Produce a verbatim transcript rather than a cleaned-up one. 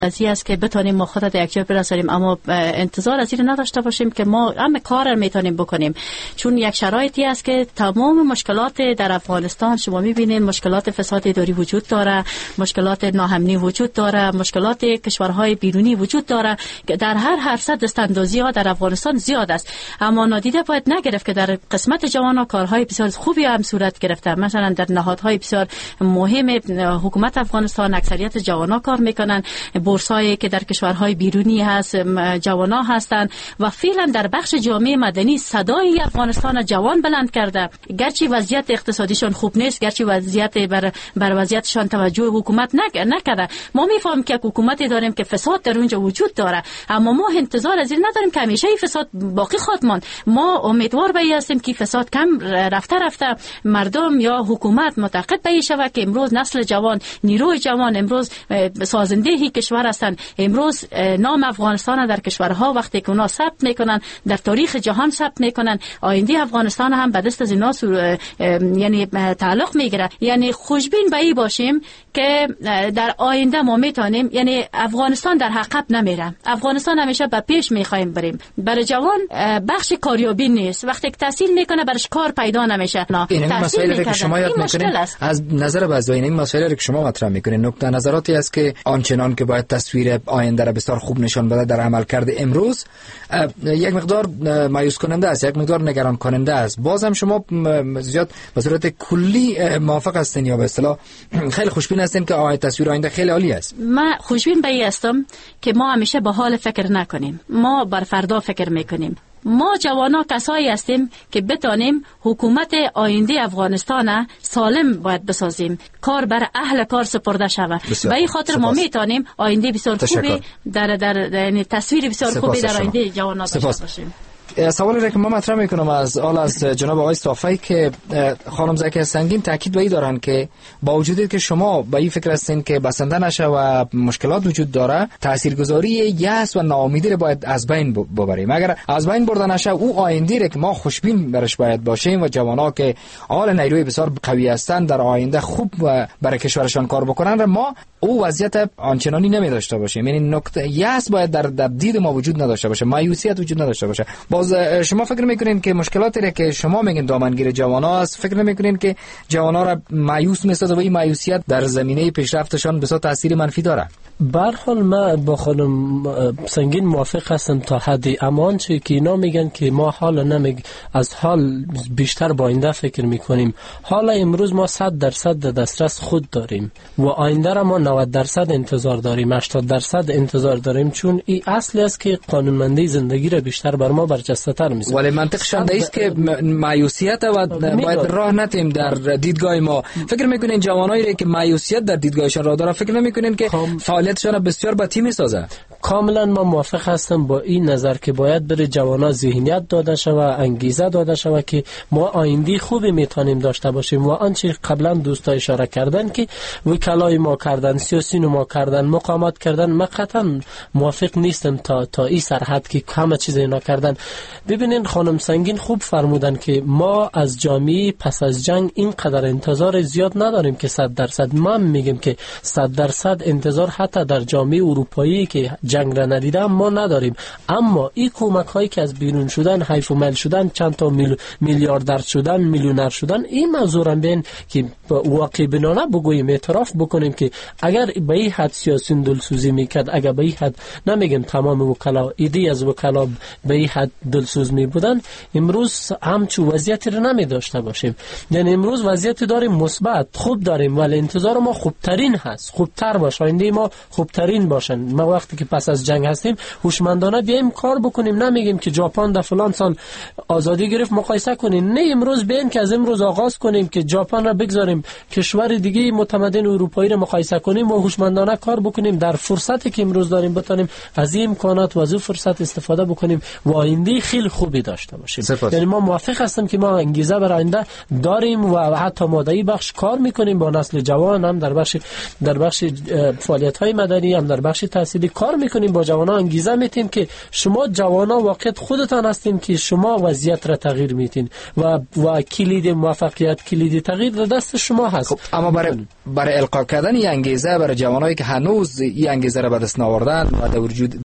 ازی است که بتونیم ما خود یک جا برسونیم، اما انتظار از این نداشته باشیم که ما همه کار رو میتونیم بکنیم، چون یک شرایطی است که تمام مشکلات در افغانستان شما میبینید مشکلات فساد اداری وجود داره، مشکلات ناامنی وجود داره، مشکلات کشورهای بیرونی وجود داره که در هر هر صد دستاندازی ها در افغانستان زیاد است. اما نادیده باید نگرفت که در قسمت جوانان کارهای بسیار خوبی هم صورت گرفته. مثلا در نهادهای بسیار مهم حکومت افغانستان اکثریت جوانان کار میکنن، بورسایی که در کشورهای بیرونی هست جوانا هستند و فعلا در بخش جامعه مدنی صدای افغانستان جوان بلند کرده. گرچه وضعیت اقتصادیشان خوب نیست، گرچه وضعیت بر بر وضعیتشان توجه حکومت نکرده، ما میفهمیم که حکومتی داریم که فساد در اونجا وجود داره، اما ما انتظار از این نداریم که همیشه این فساد باقی خواهد ماند. ما امیدوار به این هستیم که فساد کم رفته رفته مردم یا حکومت معتقد به این شود که امروز نسل جوان، نیروی جوان امروز سازنده کشور هستند. امروز نام افغانستان در کشورها وقتی که اونا ثبت میکنن در تاریخ جهان ثبت میکنن، آینده افغانستان هم به دست از اینا یعنی تعلق میگیره. یعنی خوشبین به این باشیم که در آینده ما میتونیم، یعنی افغانستان در عقب نمیره، افغانستان همیشه به پیش میخوایم بریم. برای جوان بخش کاریابی نیست، وقتی که تحصیل میکنه برش کار پیدا نمیشه. این مسائلی که شما یاد میکنین از نظر بعضی این مسائلی که شما مطرح میکنین نکته نظراتی است که آنچنان که باید تصویر آینده را بسیار خوب نشان بده در عمل کرده امروز یک مقدار مایوس کننده است، یک مقدار نگران کننده است. بازم شما زیاد به صورت کلی موافق هستین یا به اصطلاح خیلی خوشبین هستین که آینده تصویر آینده خیلی عالی است؟ من خوشبین به این هستم که ما همیشه به حال فکر نکنیم، ما بر فردا فکر میکنیم. ما جوانا کسایی هستیم که بتانیم حکومت آینده افغانستان سالم باید بسازیم، کار بر اهل کار سپرده شود. به این خاطر ما میتونیم آینده بسیار خوبی در در یعنی تصویر بسیار خوبی در آینده جوانا داشته باشیم. سوالی را که ما مطرح میکنم از آل از جناب آقای صافی که خانم زکیه سنگین تاکید به این دارن که با وجودی که شما به این فکر هستین که بسنده نشه و مشکلات وجود داره، تاثیرگذاری یأس و ناامیدی را باید از بین ببریم. اگر از بین برده نشه او آینده را که ما خوشبین برش باید باشیم و جوانا که آل نیروی بسیار قوی هستند در آینده خوب برای کشورشان کار بکنن را ما او وضعیت آنچنانی نمی داشته باشیم. یعنی نکته یأس باید در در دید ما وجود نداشته باشه، مایوسیت وجود نداشته باشه. باز شما فکر میکنین که مشکلاتی را که شما میگین دامنگیر جوانا است، فکر نمیکنین که جوانا را مایوس میسازه و این مایوسیت در زمینه پیشرفتشان بسیار تاثیر منفی داره؟ به هر حال من با خانم سنگین موافق هستم تا حدی، اما آنچه که اینا میگن که ما حالا نمیگ از حال بیشتر با آینده فکر میکنیم. حالا امروز ما صد درصد در دسترس خود داریم و آینده را ما نود درصد انتظار داریم، هشتاد درصد انتظار داریم، چون این اصلی است که قانونمندی زندگی را بیشتر بر ما برجسته تر میسازه. ولی منطق شنده است که مایوسیت و باید راه نتیم در دیدگاه ما. فکر میکنین جوانایی که مایوسیت در دیدگاهشان راه داره، فکر نمیکنین که فعالیتشان بسیار باطی میسازه؟ کاملا ما موافق هستم با این نظر که باید بر جوانا ذهنیت داده شود، انگیزه داده شود که ما آینده خوبی میتونیم داشته باشیم. و آنچه قبلا دوستا اشاره کردن که وکلای ما کردن، سیاسیون ما کردن، مقامات کردن، من قطعا موافق نیستم تا تا این سرحد که همه چیز اینا کردن. ببینین خانم سنگین خوب فرمودن که ما از جامعه پس از جنگ اینقدر انتظار زیاد نداریم که صد درصد. من میگم که صد درصد انتظار حتی در جامعه اروپایی که جنگ را ندیدم ما نداریم، اما این کمک هایی که از بیرون شدن، حیف و میل شدن، چند تا میل میلیاردر شدن، میلیونر شدن، این موضوع را بین که واقع بنانه بگوییم، اعتراف بکنیم که اگر به این حد سیاسیون دلسوزی میکرد، اگر به این حد نمیگم تمام وکلا، ایدی از وکلا به این حد دلسوز می بودن، امروز همچون وضعیتی را نمی داشته باشیم. یعنی امروز وضعیت داریم مثبت، خوب داریم، ولی انتظار ما خوبترین هست، خوبتر باشه، آینده ما خوبترین باشن. ما وقتی که پس از جنگ هستیم هوشمندانه بیایم کار بکنیم، نمیگیم که ژاپن در فلان سال آزادی گرفت مقایسه کنیم، نه، امروز بیایم که از امروز آغاز کنیم که ژاپن را بگذاریم کشور دیگه متمدن اروپایی را مقایسه کنیم و هوشمندانه کار بکنیم، در فرصتی که امروز داریم بتونیم از این امکانات و از این فرصت استفاده بکنیم و آینده خیلی خوبی داشته باشیم. سپاس. یعنی ما موافق هستم که ما انگیزه برای آینده داریم و حتی ماده‌ای بخش کار میکنیم با نسل جوان، هم در بخش در بخش فعالیت‌های مدنی، هم در بخش تحصیلی کار میکنیم میکنیم با جوانا انگیزه میتیم که شما جوانا واقعا خودتان هستین که شما وضعیت را تغییر میتین و و کلید موفقیت کلید تغییر در دست شما هست. خب اما برای برای القا کردن این انگیزه برای جوانایی که هنوز این انگیزه را به دست نآوردن و در وجود